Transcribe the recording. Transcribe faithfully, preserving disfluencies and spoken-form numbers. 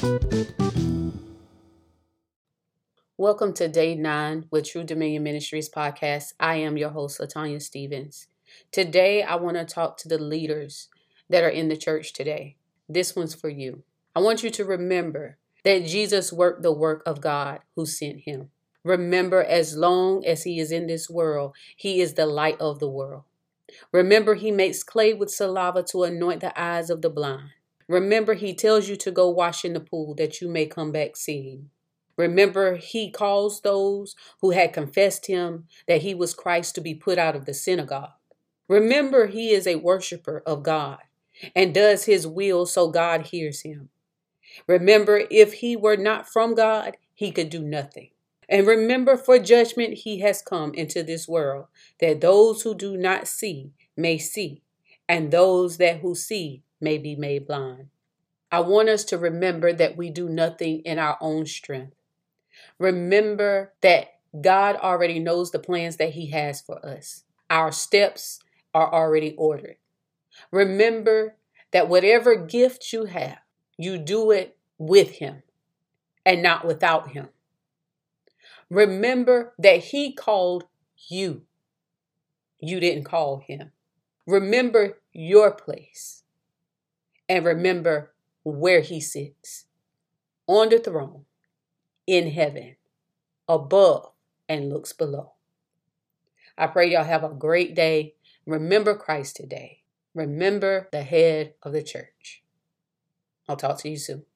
Welcome to day nine with True Dominion Ministries podcast. I am your host, LaTanya Stevens. Today, I want to talk to the leaders that are in the church today. This one's for you. I want you to remember that Jesus worked the work of God who sent him. Remember, as long as he is in this world, he is the light of the world. Remember, he makes clay with saliva to anoint the eyes of the blind. Remember, he tells you to go wash in the pool that you may come back seeing. Remember, he calls those who had confessed him that he was Christ to be put out of the synagogue. Remember, he is a worshiper of God and does his will so God hears him. Remember, if he were not from God, he could do nothing. And remember, for judgment he has come into this world, that those who do not see may see, and those that who see may be made blind. I want us to remember that we do nothing in our own strength. Remember that God already knows the plans that he has for us. Our steps are already ordered. Remember that whatever gift you have, you do it with him and not without him. Remember that he called you. You didn't call him. Remember your place and remember where he sits on the throne in heaven, above and looks below. I pray y'all have a great day. Remember Christ today. Remember the head of the church. I'll talk to you soon.